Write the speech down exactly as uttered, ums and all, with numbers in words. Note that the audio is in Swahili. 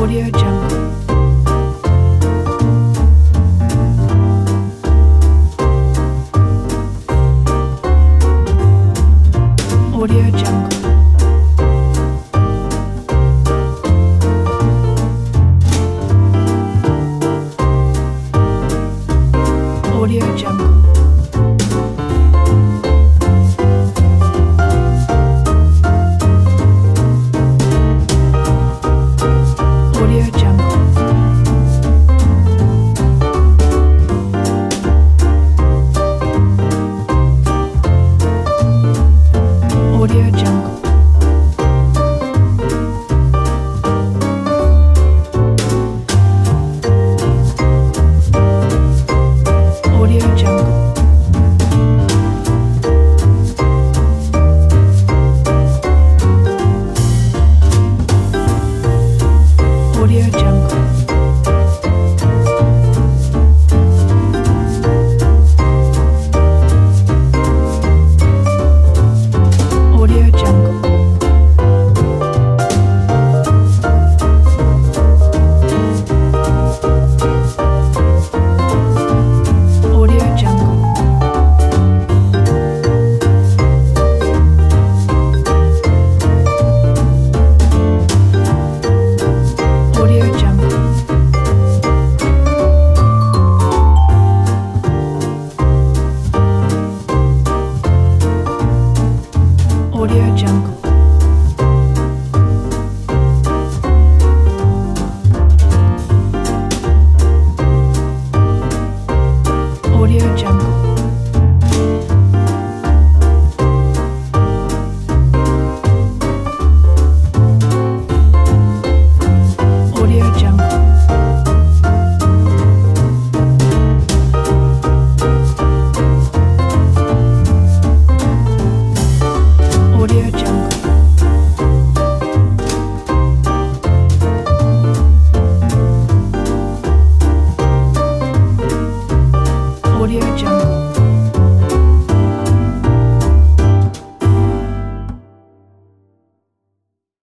Audio Jungle. Audio Jungle. Audio Jungle. Audio Jungle. Audio Jungle. Audio Jungle. Audio Jungle. Audio Jungle. Audio Jungle. Audio Jungle. Audio Jungle. Audio Jungle. Audio Jungle. Audio Jungle. Audio Jungle.